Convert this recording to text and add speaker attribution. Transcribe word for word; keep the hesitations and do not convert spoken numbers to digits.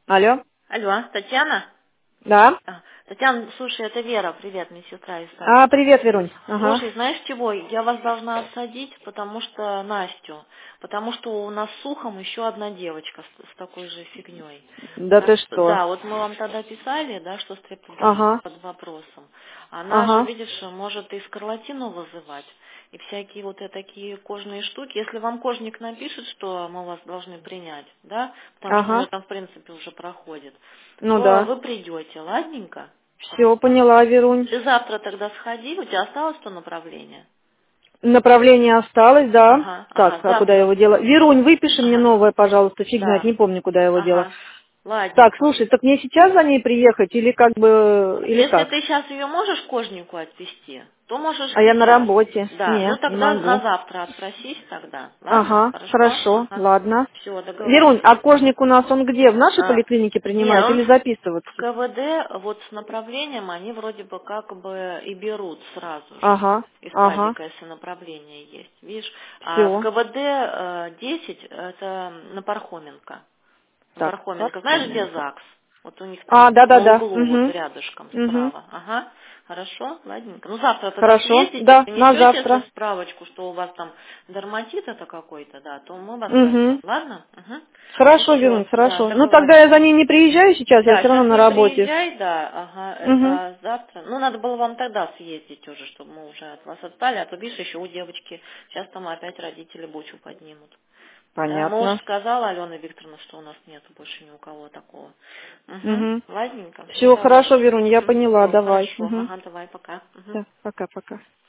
Speaker 1: Алло.
Speaker 2: Алло, Татьяна?
Speaker 1: Да.
Speaker 2: А, Татьяна, слушай, это Вера, привет, медсестра из сада.
Speaker 1: А, привет, Верунь. Ага.
Speaker 2: Слушай, знаешь чего, я вас должна отсадить, потому что Настю, потому что у нас с ухом еще одна девочка с, с такой же фигней.
Speaker 1: Да
Speaker 2: Так
Speaker 1: ты
Speaker 2: что,
Speaker 1: что?
Speaker 2: да, вот мы вам тогда писали, да, что стрептодермит
Speaker 1: Ага.
Speaker 2: под вопросом. Она же,
Speaker 1: Ага.
Speaker 2: видишь, может и скарлатину вызывать, и всякие вот такие кожные штуки. Если вам кожник напишет, что мы вас должны принять, да, потому что у нее
Speaker 1: Ага.
Speaker 2: там в принципе уже проходит,
Speaker 1: Ну
Speaker 2: то
Speaker 1: да.
Speaker 2: вы придете, ладненько?
Speaker 1: Все, поняла, Верунь.
Speaker 2: Ты завтра тогда сходи, у тебя осталось то направление?
Speaker 1: Направление осталось, да.
Speaker 2: Ага,
Speaker 1: Так,
Speaker 2: ага,
Speaker 1: а куда я
Speaker 2: завтра.
Speaker 1: его дела? Верунь, выпиши мне
Speaker 2: Ага,
Speaker 1: новое, пожалуйста. Фиг знает,
Speaker 2: да,
Speaker 1: не помню, куда я его дела.
Speaker 2: ага,
Speaker 1: Так,
Speaker 2: ладненько.
Speaker 1: слушай, так мне сейчас за ней приехать или как бы, или
Speaker 2: Если
Speaker 1: как?
Speaker 2: ты сейчас ее можешь к кожнику отвезти, то можешь
Speaker 1: А я на
Speaker 2: сейчас.
Speaker 1: работе.
Speaker 2: Да, ну
Speaker 1: Не, не
Speaker 2: тогда на
Speaker 1: могу.
Speaker 2: завтра отпросись тогда. Ладно,
Speaker 1: Ага,
Speaker 2: хорошо?
Speaker 1: хорошо,
Speaker 2: Ага.
Speaker 1: ладно.
Speaker 2: Все,
Speaker 1: Верунь,
Speaker 2: договорились.
Speaker 1: а кожник у нас он где? В нашей
Speaker 2: А,
Speaker 1: поликлинике
Speaker 2: не,
Speaker 1: принимает
Speaker 2: он
Speaker 1: или
Speaker 2: в в
Speaker 1: записываться?
Speaker 2: КВД вот с направлением они вроде бы как бы и берут сразу же
Speaker 1: Ага,
Speaker 2: из
Speaker 1: ага,
Speaker 2: садика, если направление есть. Видишь? А в
Speaker 1: все.
Speaker 2: КВД э, десять это на Пархоменко. На
Speaker 1: Так,
Speaker 2: Пархоменко. Знаешь, где
Speaker 1: Пархоменко.
Speaker 2: ЗАГС? Вот у них
Speaker 1: А,
Speaker 2: там на
Speaker 1: да-да-да.
Speaker 2: углу, вот
Speaker 1: Угу.
Speaker 2: рядышком,
Speaker 1: Угу.
Speaker 2: справа. Ага. Хорошо, ладненько. Ну, завтра тогда
Speaker 1: Хорошо.
Speaker 2: съездите,
Speaker 1: Да, на
Speaker 2: принесете, если
Speaker 1: завтра.
Speaker 2: справочку, что у вас там дерматит это какой-то, да, то мы вас возьмем.
Speaker 1: Угу.
Speaker 2: Ладно? Угу. Ну
Speaker 1: Хорошо,
Speaker 2: все,
Speaker 1: Верунь,
Speaker 2: да,
Speaker 1: хорошо. Ну, тогда я
Speaker 2: договорились.
Speaker 1: за ней не приезжаю сейчас, я
Speaker 2: Да,
Speaker 1: все равно
Speaker 2: сейчас
Speaker 1: на
Speaker 2: не
Speaker 1: работе.
Speaker 2: приезжай, да, ага,
Speaker 1: Угу.
Speaker 2: это завтра. Ну, надо было вам тогда съездить уже, чтобы мы уже от вас отстали, а то, видишь, еще у девочки сейчас там опять родители бучу поднимут. Да, мы уже
Speaker 1: Понятно.
Speaker 2: сказала, Алена Викторовна, что у нас нет больше ни у кого такого. Угу,
Speaker 1: Угу.
Speaker 2: ладненько, ну
Speaker 1: Все,
Speaker 2: давай.
Speaker 1: хорошо, Верунь, я
Speaker 2: Угу,
Speaker 1: поняла,
Speaker 2: все,
Speaker 1: давай.
Speaker 2: хорошо,
Speaker 1: Угу.
Speaker 2: ага, давай, пока. Угу.
Speaker 1: Да, пока-пока.